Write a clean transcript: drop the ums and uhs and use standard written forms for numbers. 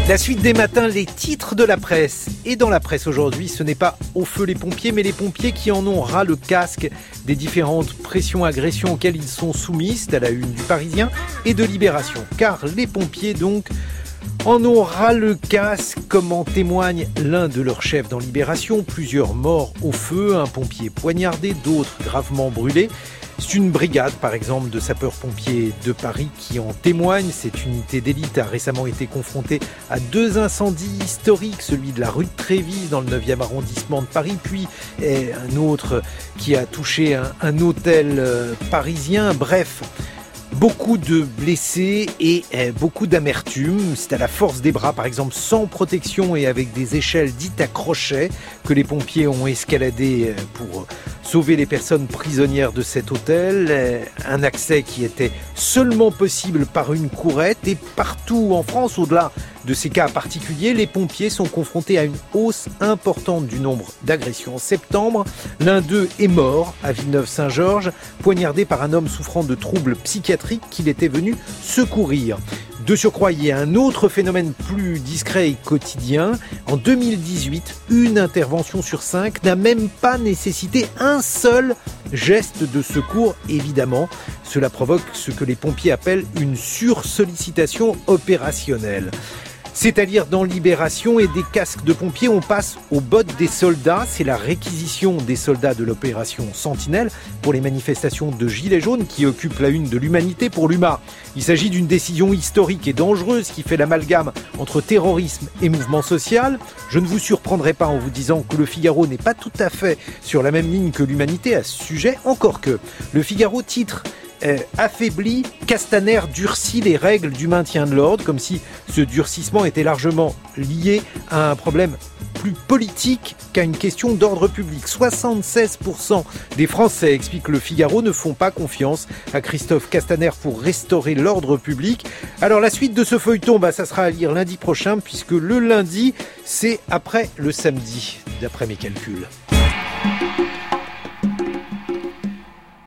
La suite des matins, les titres de la presse. Et dans la presse aujourd'hui, ce n'est pas au feu les pompiers, mais les pompiers qui en ont ras le casque des différentes pressions, agressions auxquelles ils sont soumis. C'est à la une du Parisien et de Libération. Car les pompiers, donc, en ont ras le casque, comme en témoigne l'un de leurs chefs dans Libération. Plusieurs morts au feu, un pompier poignardé, d'autres gravement brûlés. C'est une brigade, par exemple, de sapeurs-pompiers de Paris qui en témoigne. Cette unité d'élite a récemment été confrontée à 2 incendies historiques, celui de la rue de Trévise dans le 9e arrondissement de Paris, puis un autre qui a touché un hôtel parisien. Bref, beaucoup de blessés et beaucoup d'amertume. C'est à la force des bras, par exemple, sans protection et avec des échelles dites à crochet que les pompiers ont escaladé pour sauver les personnes prisonnières de cet hôtel. Un accès qui était seulement possible par une courette. Et partout en France, au-delà de ces cas particuliers, les pompiers sont confrontés à une hausse importante du nombre d'agressions. En septembre, l'un d'eux est mort à Villeneuve-Saint-Georges, poignardé par un homme souffrant de troubles psychiatriques qu'il était venu secourir. De surcroît, il y a un autre phénomène plus discret et quotidien. En 2018, une intervention sur 5 n'a même pas nécessité un seul geste de secours, évidemment. Cela provoque ce que les pompiers appellent une sursollicitation opérationnelle. C'est-à-dire dans Libération et des casques de pompiers, on passe aux bottes des soldats. C'est la réquisition des soldats de l'opération Sentinelle pour les manifestations de Gilets jaunes qui occupent la une de l'Humanité pour l'UMA. Il s'agit d'une décision historique et dangereuse qui fait l'amalgame entre terrorisme et mouvement social. Je ne vous surprendrai pas en vous disant que le Figaro n'est pas tout à fait sur la même ligne que l'Humanité à ce sujet, encore que le Figaro titre affaibli, Castaner durcit les règles du maintien de l'ordre, comme si ce durcissement était largement lié à un problème plus politique qu'à une question d'ordre public. 76% des Français, explique le Figaro, ne font pas confiance à Christophe Castaner pour restaurer l'ordre public. Alors la suite de ce feuilleton, ça sera à lire lundi prochain, puisque le lundi, c'est après le samedi, d'après mes calculs.